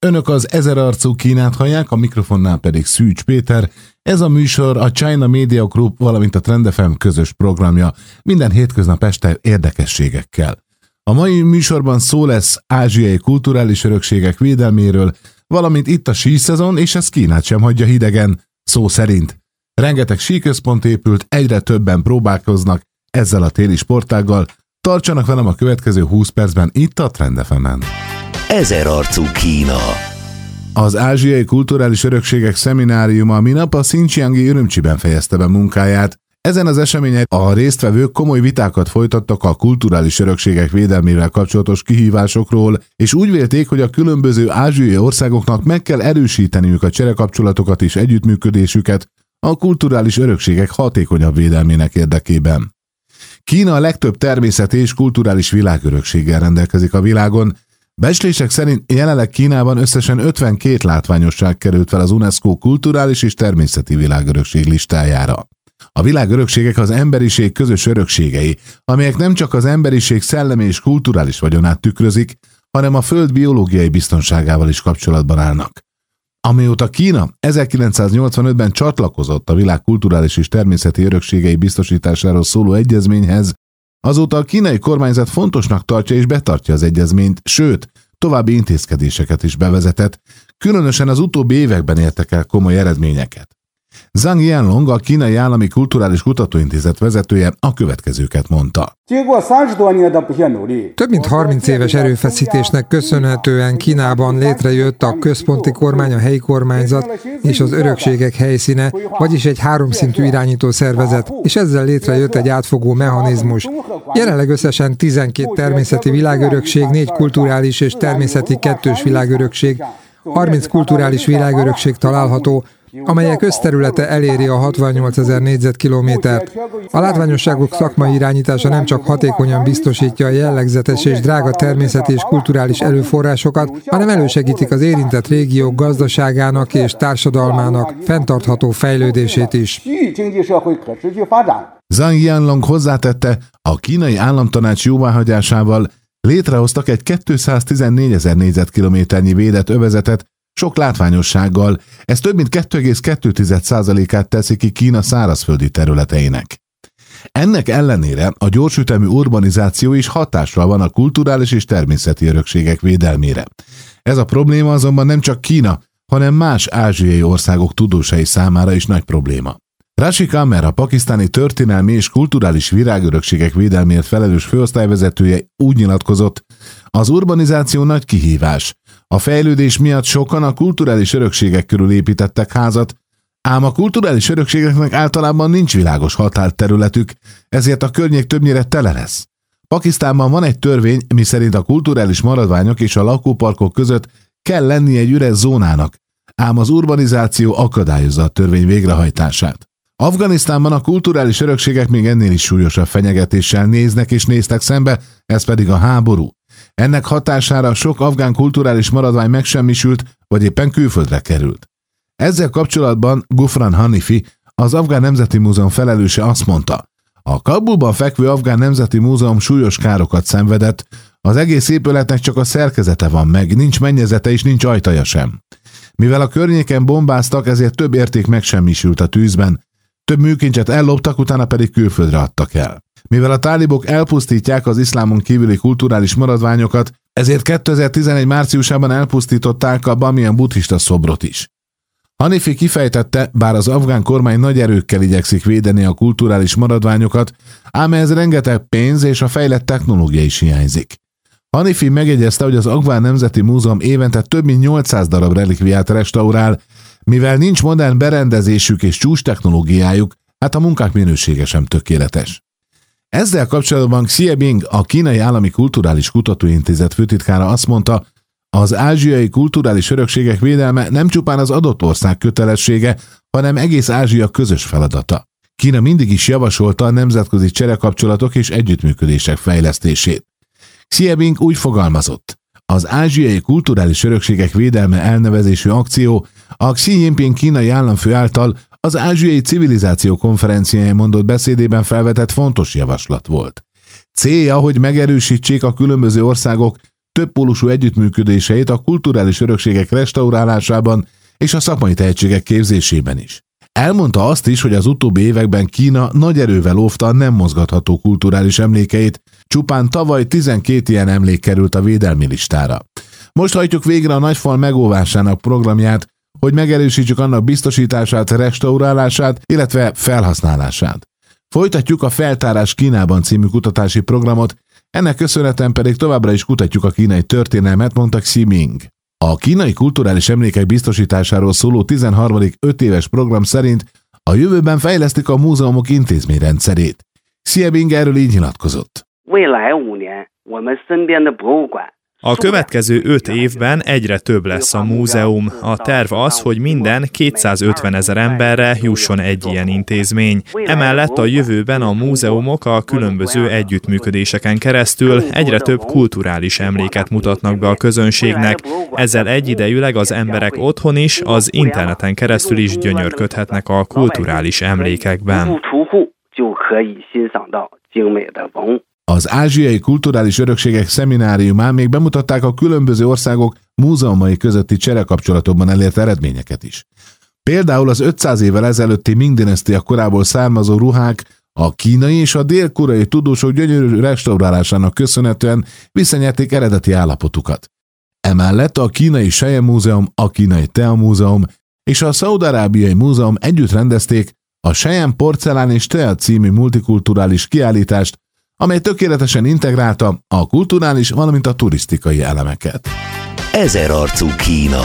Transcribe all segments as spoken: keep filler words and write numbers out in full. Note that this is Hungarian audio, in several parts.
Önök az ezerarcú Kínát hallják, a mikrofonnál pedig Szűcs Péter. Ez a műsor a China Media Group, valamint a Trend ef em közös programja, minden hétköznap este érdekességekkel. A mai műsorban szó lesz ázsiai kulturális örökségek védelméről, valamint itt a síszezon, és ez Kínát sem hagyja hidegen, szó szerint. Rengeteg síközpont épült, egyre többen próbálkoznak ezzel a téli sportággal. Tartsanak velem a következő húsz percben itt a Trend ef emen. Ezerarcú Kína. Az ázsiai kulturális örökségek szemináriuma minap a Xinjiangi Ürümcsiben fejezte be munkáját. Ezen az eseményen a résztvevők komoly vitákat folytattak a kulturális örökségek védelmével kapcsolatos kihívásokról, és úgy vélték, hogy a különböző ázsiai országoknak meg kell erősíteniük a cserekapcsolatokat és együttműködésüket a kulturális örökségek hatékonyabb védelmének érdekében. Kína a legtöbb természeti és kulturális világörökséggel rendelkezik a világon. Becslések szerint jelenleg Kínában összesen ötvenkét látványosság került fel az UNESCO kulturális és természeti világörökség listájára. A világörökségek az emberiség közös örökségei, amelyek nem csak az emberiség szellemi és kulturális vagyonát tükrözik, hanem a föld biológiai biztonságával is kapcsolatban állnak. Amióta Kína ezerkilencszáznyolcvanötben csatlakozott a világ kulturális és természeti örökségei biztosításáról szóló egyezményhez, azóta a kínai kormányzat fontosnak tartja és betartja az egyezményt, sőt, további intézkedéseket is bevezetett, különösen az utóbbi években értek el komoly eredményeket. Zhang Yanlong, a Kínai Állami Kulturális Kutatóintézet vezetője a következőket mondta. Több mint harminc éves erőfeszítésnek köszönhetően Kínában létrejött a központi kormány, a helyi kormányzat és az örökségek helyszíne, vagyis egy háromszintű irányító szervezet, és ezzel létrejött egy átfogó mechanizmus. Jelenleg összesen tizenkét természeti világörökség, négy kulturális és természeti kettős világörökség, harminc kulturális világörökség található, amelyek összterülete eléri a hatvannyolcezer négyzetkilométert. A látványosságok szakmai irányítása nem csak hatékonyan biztosítja a jellegzetes és drága természeti és kulturális erőforrásokat, hanem elősegítik az érintett régiók gazdaságának és társadalmának fenntartható fejlődését is. Zhang Yanlong hozzátette, a kínai államtanács jóváhagyásával létrehoztak egy kétszáztizennégyezer négyzetkilométernyi védett övezetet, sok látványossággal, ez több mint kettő egész kettő százalékát teszi ki Kína szárazföldi területeinek. Ennek ellenére a gyorsütemű urbanizáció is hatással van a kulturális és természeti örökségek védelmére. Ez a probléma azonban nem csak Kína, hanem más ázsiai országok tudósai számára is nagy probléma. Rashid Amer, a pakisztáni történelmi és kulturális virágörökségek védelmért felelős főosztályvezetője úgy nyilatkozott, az urbanizáció nagy kihívás. A fejlődés miatt sokan a kulturális örökségek körül építettek házat, ám a kulturális örökségeknek általában nincs világos határterületük, ezért a környék többnyire tele lesz. Pakisztánban van egy törvény, miszerint a kulturális maradványok és a lakóparkok között kell lennie egy üres zónának, ám az urbanizáció akadályozza a törvény végrehajtását. Afganisztánban a kulturális örökségek még ennél is súlyosabb fenyegetéssel néznek és néztek szembe, ez pedig a háború. Ennek hatására sok afgán kulturális maradvány megsemmisült, vagy éppen külföldre került. Ezzel kapcsolatban Gufran Hanifi, az Afgán Nemzeti Múzeum felelőse azt mondta, a Kabulban fekvő Afgán Nemzeti Múzeum súlyos károkat szenvedett, az egész épületnek csak a szerkezete van meg, nincs mennyezete és nincs ajtaja sem. Mivel a környéken bombáztak, ezért több érték megsemmisült a tűzben, több műkincset elloptak, utána pedig külföldre adtak el. Mivel a tálibok elpusztítják az iszlámon kívüli kulturális maradványokat, ezért kétezer-tizenegy márciusában elpusztították a Bamiyan buddhista szobrot is. Hanifi kifejtette, bár az afgán kormány nagy erőkkel igyekszik védeni a kulturális maradványokat, ám ez rengeteg pénz és a fejlett technológia is hiányzik. Hanifi megjegyezte, hogy az Afgán Nemzeti Múzeum évente több mint nyolcszáz darab relikviát restaurál, mivel nincs modern berendezésük és csúcs technológiájuk, hát a munkák minősége sem tökéletes. Ezzel kapcsolatban Xie Bing, a Kínai Állami Kulturális Kutatóintézet főtitkára azt mondta, az ázsiai kulturális örökségek védelme nem csupán az adott ország kötelessége, hanem egész Ázsia közös feladata. Kína mindig is javasolta a nemzetközi cserekapcsolatok és együttműködések fejlesztését. Xie Bing úgy fogalmazott, az ázsiai kulturális örökségek védelme elnevezésű akció a Xi Jinping kínai államfő által az Ázsiai Civilizáció konferenciáján mondott beszédében felvetett fontos javaslat volt. Célja, hogy megerősítsék a különböző országok többpólusú együttműködéseit a kulturális örökségek restaurálásában és a szakmai tehetségek képzésében is. Elmondta azt is, hogy az utóbbi években Kína nagy erővel óvta a nem mozgatható kulturális emlékeit, csupán tavaly tizenkét ilyen emlék került a védelmi listára. Most hajtjuk végre a nagyfal megóvásának programját, hogy megerősítsük annak biztosítását, restaurálását, illetve felhasználását. Folytatjuk a Feltárás Kínában című kutatási programot, ennek köszönhetően pedig továbbra is kutatjuk a kínai történelmet, mondta Xi Ming. A kínai kulturális emlékek biztosításáról szóló tizenharmadik ötéves program szerint a jövőben fejlesztik a múzeumok intézményrendszerét. Xi Ming erről így nyilatkozott. A következő öt évben egyre több lesz a múzeum. A terv az, hogy minden kétszázötven ezer emberre jusson egy ilyen intézmény. Emellett a jövőben a múzeumok a különböző együttműködéseken keresztül egyre több kulturális emléket mutatnak be a közönségnek. Ezzel egyidejűleg az emberek otthon is, az interneten keresztül is gyönyörködhetnek a kulturális emlékekben. Az Ázsiai Kulturális Örökségek Szemináriumán még bemutatták a különböző országok múzeumai közötti cserekapcsolatokban elért eredményeket is. Például az ötszáz évvel ezelőtti Ming-dinasztia korából származó ruhák a kínai és a dél-koreai tudósok gyönyörű restaurálásának köszönhetően visszanyerték eredeti állapotukat. Emellett a kínai Seje Múzeum, a kínai Tea Múzeum és a Szaúd-arábiai Múzeum együtt rendezték a Sejem Porcelán és Tea című multikulturális kiállítást, amely tökéletesen integrálta a kulturális, valamint a turisztikai elemeket. Ezerarcú Kína.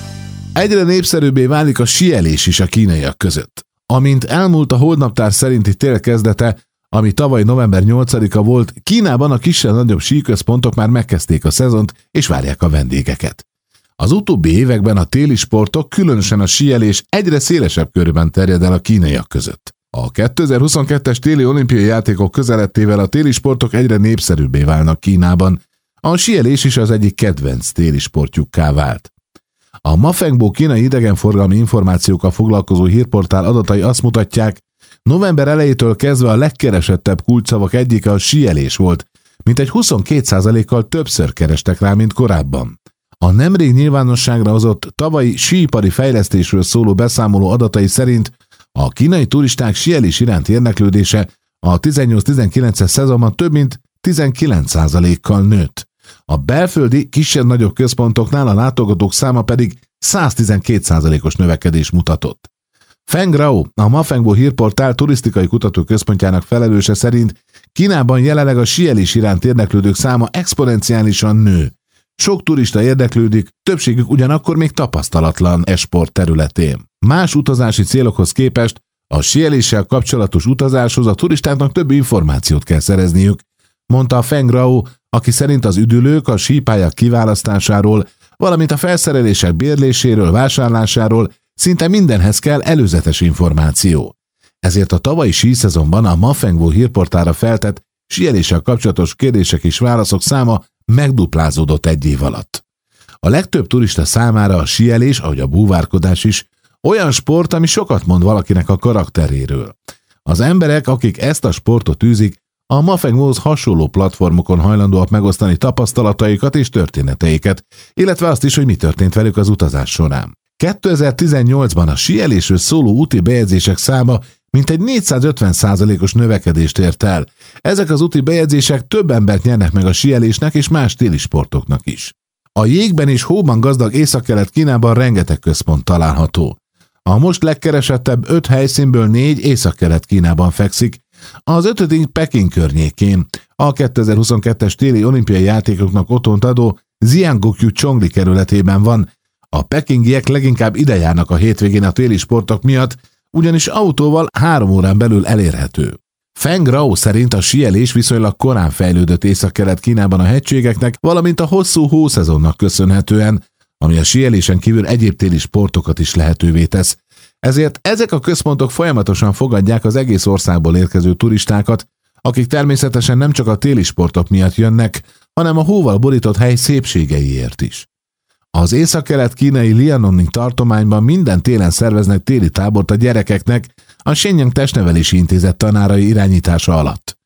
Egyre népszerűbbé válik a síelés is a kínaiak között. Amint elmúlt a holdnaptár szerinti tél kezdete, ami tavaly november nyolcadika volt, Kínában a kisebb-nagyobb síközpontok már megkezdték a szezont és várják a vendégeket. Az utóbbi években a téli sportok, különösen a síelés egyre szélesebb körben terjed el a kínaiak között. A kétezer-huszonkettes téli olimpiai játékok közelettével a téli sportok egyre népszerűbbé válnak Kínában. A síelés is az egyik kedvenc téli sportjukká vált. A Mafengbo kínai idegenforgalmi információkkal foglalkozó hírportál adatai azt mutatják, november elejétől kezdve a legkeresettebb kulcsszavak egyike a síelés volt, mintegy huszonkét százalékkal többször kerestek rá, mint korábban. A nemrég nyilvánosságra hozott tavalyi síipari fejlesztésről szóló beszámoló adatai szerint a kínai turisták síelés iránti érdeklődése a tizennyolc-tizenkilences szezonban több mint tizenkilenc százalékkal nőtt. A belföldi, kisebb-nagyobb központoknál a látogatók száma pedig száztizenkét százalékos növekedés mutatott. Feng Rao, a Mafengbo hírportál turisztikai kutatóközpontjának felelőse szerint Kínában jelenleg a síelés iránt érdeklődők száma exponenciálisan nő. Sok turista érdeklődik, többségük ugyanakkor még tapasztalatlan e sport területén. Más utazási célokhoz képest a síeléssel kapcsolatos utazáshoz a turistáknak több információt kell szerezniük, mondta a Feng Rao, aki szerint az üdülők a sípályák kiválasztásáról, valamint a felszerelések bérléséről, vásárlásáról szinte mindenhez kell előzetes információ. Ezért a tavalyi síszezonban a Mafengbo hírportára feltett síeléssel kapcsolatos kérdések és válaszok száma megduplázódott egy év alatt. A legtöbb turista számára a síelés, ahogy a búvárkodás is, olyan sport, ami sokat mond valakinek a karakteréről. Az emberek, akik ezt a sportot űzik, a Mafengbohoz hasonló platformokon hajlandóak megosztani tapasztalataikat és történeteiket, illetve azt is, hogy mi történt velük az utazás során. kétezer-tizennyolcban a síelésről szóló úti bejegyzések száma mintegy négyszázötven százalékos növekedést ért el. Ezek az úti bejegyzések több embert nyernek meg a síelésnek és más téli sportoknak is. A jégben és hóban gazdag Északkelet-Kínában rengeteg központ található. A most legkeresettebb öt helyszínből négy Északkelet-Kínában fekszik, az ötödik Peking környékén, a kétezer-huszonkettes téli olimpiai játékoknak otthont adó Jiangukyu Csongli kerületében van. A pekingiek leginkább ide járnak a hétvégén a téli sportok miatt, ugyanis autóval három órán belül elérhető. Feng Rao szerint a síelés viszonylag korán fejlődött Észak-Kelet-Kínában a hegységeknek, valamint a hosszú hószezonnak köszönhetően, ami a síelésen kívül egyéb téli sportokat is lehetővé tesz. Ezért ezek a központok folyamatosan fogadják az egész országból érkező turistákat, akik természetesen nem csak a téli sportok miatt jönnek, hanem a hóval borított hely szépségeiért is. Az észak-kelet-kínai Liaoning tartományban minden télen szerveznek téli tábort a gyerekeknek a Shenyang Testnevelési Intézet tanárai irányítása alatt.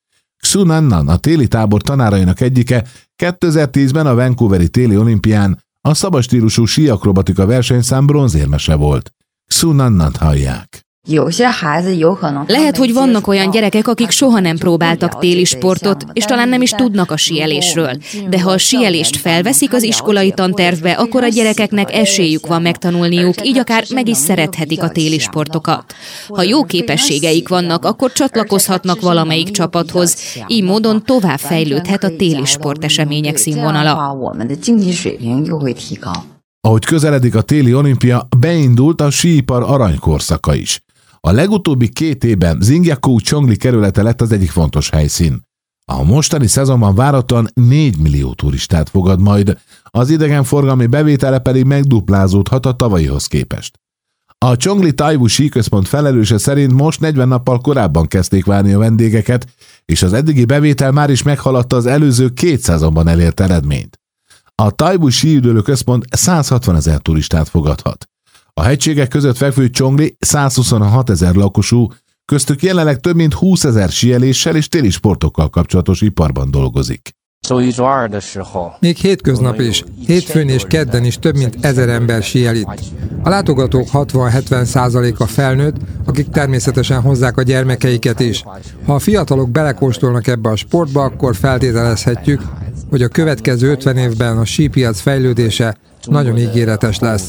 Xu Nannan, a téli tábor tanárainak egyike, kétezer-tízben a Vancouveri téli olimpián a szabad stílusú síakrobatika versenyszám bronzérmese volt. Xu Nannant hallják. Lehet, hogy vannak olyan gyerekek, akik soha nem próbáltak téli sportot, és talán nem is tudnak a síelésről. De ha a síelést felveszik az iskolai tantervbe, akkor a gyerekeknek esélyük van megtanulniuk, így akár meg is szerethetik a téli sportokat. Ha jó képességeik vannak, akkor csatlakozhatnak valamelyik csapathoz, így módon tovább fejlődhet a téli sportesemények színvonala. Ahogy közeledik a téli olimpia, beindult a síipar aranykorszaka is. A legutóbbi két évben Xingjiakou Chongli kerülete lett az egyik fontos helyszín. A mostani szezonban várhatóan négy millió turistát fogad majd, az idegenforgalmi bevétele pedig megduplázódhat a tavalyihoz képest. A Chongli Taiwu síközpont felelőse szerint most negyven nappal korábban kezdték várni a vendégeket, és az eddigi bevétel már is meghaladta az előző két szezonban elért eredményt. A Taiwu síüdülő központ százhatvanezer turistát fogadhat. A hegységek között fekvő Chongli százhuszonhat ezer lakosú, köztük jelenleg több mint húszezer síeléssel és téli sportokkal kapcsolatos iparban dolgozik. Még hétköznap is, hétfőn és kedden is több mint ezer ember síel itt. A látogatók hatvan-hetven százaléka felnőtt, akik természetesen hozzák a gyermekeiket is. Ha a fiatalok belekóstolnak ebbe a sportba, akkor feltételezhetjük, hogy a következő ötven évben a sípiac fejlődése nagyon ígéretes lesz.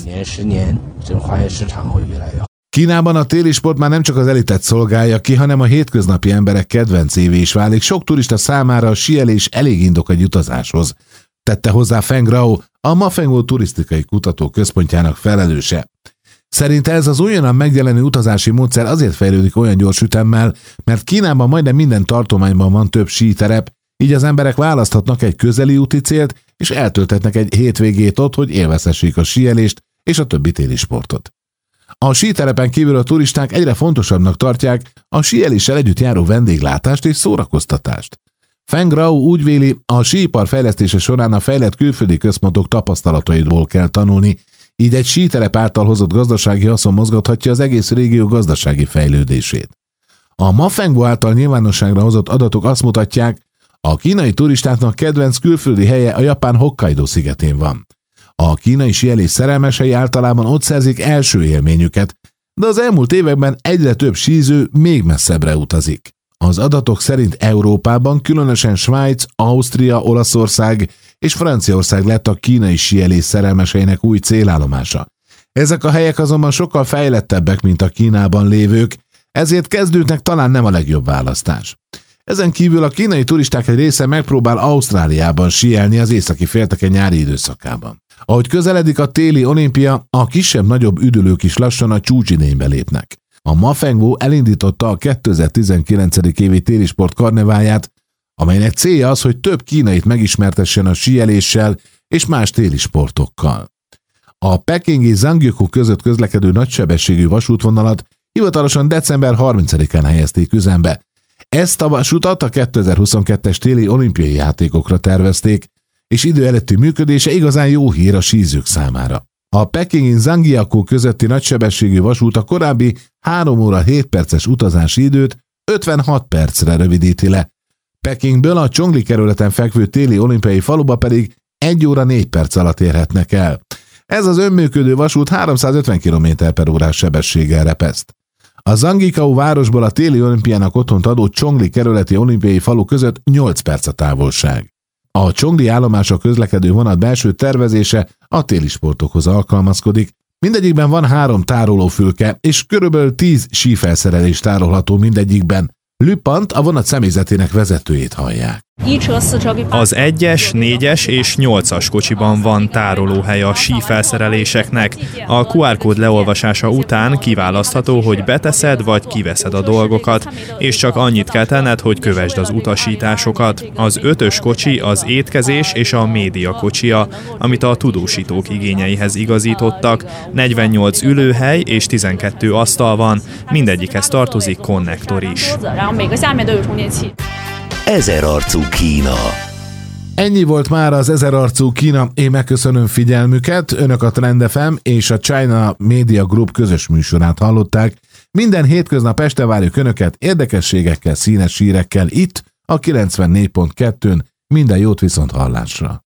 Kínában a téli sport már nem csak az elitet szolgálja ki, hanem a hétköznapi emberek kedvencévé is válik. Sok turista számára a síelés elég indok egy utazáshoz, tette hozzá Feng Rao, a Mafengwo turisztikai kutató központjának felelőse. Szerinte ez az újonnan megjelenő utazási módszer azért fejlődik olyan gyors ütemmel, mert Kínában majdnem minden tartományban van több síterep, így az emberek választhatnak egy közeli úti célt, és eltölthetnek egy hétvégét ott, hogy élvezhessék a síelést és a többi téli sportot. A síterepen kívül a turisták egyre fontosabbnak tartják a síeléssel együtt járó vendéglátást és szórakoztatást. Feng Rao úgy véli, a síipar fejlesztése során a fejlett külföldi központok tapasztalataiból kell tanulni, így egy síterep által hozott gazdasági haszon mozgathatja az egész régió gazdasági fejlődését. A Mafengwo által nyilvánosságra hozott adatok azt mutatják, a kínai turistáknak kedvenc külföldi helye a japán Hokkaido szigetén van. A kínai síelés szerelmesei általában ott szerzik első élményüket, de az elmúlt években egyre több síző még messzebbre utazik. Az adatok szerint Európában különösen Svájc, Ausztria, Olaszország és Franciaország lett a kínai síelés szerelmeseinek új célállomása. Ezek a helyek azonban sokkal fejlettebbek, mint a Kínában lévők, ezért kezdőknek talán nem a legjobb választás. Ezen kívül a kínai turisták egy része megpróbál Ausztráliában síelni az északi félteke nyári időszakában. Ahogy közeledik a téli olimpia, a kisebb-nagyobb üdülők is lassan a csúcsidénybe lépnek. A Mafengwo elindította a kétezer-tizenkilenc. évi télisport karneválját, amelynek célja az, hogy több kínait megismertessen a síeléssel és más téli sportokkal. A pekingi Zhangjiakou között közlekedő nagysebességű vasútvonalat hivatalosan december harmincadikán helyezték üzembe. Ezt a vasutat a kétezer-huszonkettes téli olimpiai játékokra tervezték, és idő előtti működése igazán jó hír a sízők számára. A pekingi Zhangjiakou közötti nagysebességű vasút a korábbi három óra hét perces utazási időt ötvenhat percre rövidíti le. Pekingből a Chongli kerületen fekvő téli olimpiai faluba pedig egy óra négy perc alatt érhetnek el. Ez az önműködő vasút háromszázötven kilométer per órás sebességgel repeszt. A Zhangjiakou városból a téli olimpiának otthont adó Chongli kerületi olimpiai falu között nyolc perc a távolság. A Chongli állomásra közlekedő vonat belső tervezése a téli sportokhoz alkalmazkodik. Mindegyikben van három tárolófülke, és körülbelül tíz sífelszerelés tárolható mindegyikben. Lüppant, a vonat személyzetének vezetőjét hallják. Az egyes, négyes és nyolcas kocsiban van tárolóhely a sífelszereléseknek. A kú ár kód leolvasása után kiválasztható, hogy beteszed vagy kiveszed a dolgokat, és csak annyit kell tenned, hogy kövesd az utasításokat. Az ötös kocsi az étkezés és a média kocsia, amit a tudósítók igényeihez igazítottak. negyvennyolc ülőhely és tizenkettő asztal van, mindegyikhez tartozik konnektor is. Ezerarcú Kína. Ennyi volt már az Ezerarcú Kína. Én megköszönöm figyelmüket. Önök a Trend ef em és a China Media Group közös műsorát hallották. Minden hétköznap este várjuk Önöket érdekességekkel, színes hírekkel itt, a kilencvennégy pont kettőn. Minden jót viszont hallásra!